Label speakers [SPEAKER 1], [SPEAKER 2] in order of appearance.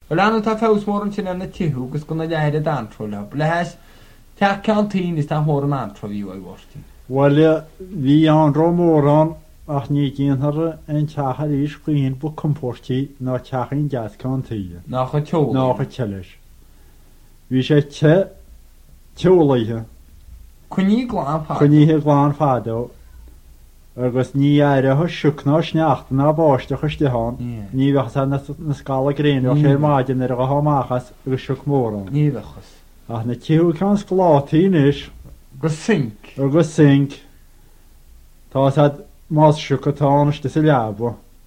[SPEAKER 1] Wel anna ta ffews mor yn sy'n yn y tihw, gys gwna leir y dantro le. Blehes, ta canteen is ta mor yn antro fi o'i warti.
[SPEAKER 2] Wel, fi an ro moran ach ni gyn har en chachar is gwyn bu comporti na chachin gas canteen.
[SPEAKER 1] Nach o tjol.
[SPEAKER 2] Nach y chelish. Vi sé tjólaithe.
[SPEAKER 1] Cwni glan fad.
[SPEAKER 2] Cwníthe glan fado. Agus ní aire ho siúcná sneacht na báisteach ystihán. Ní bheachsa na scala gréine o chéir maidin ar a hámachas agus siúc móran.
[SPEAKER 1] Ní bheachas.
[SPEAKER 2] Ach na tíú can sglátín is.
[SPEAKER 1] Gus sink.
[SPEAKER 2] Agus sink. Tá sad más siúc atá iste sa leabo.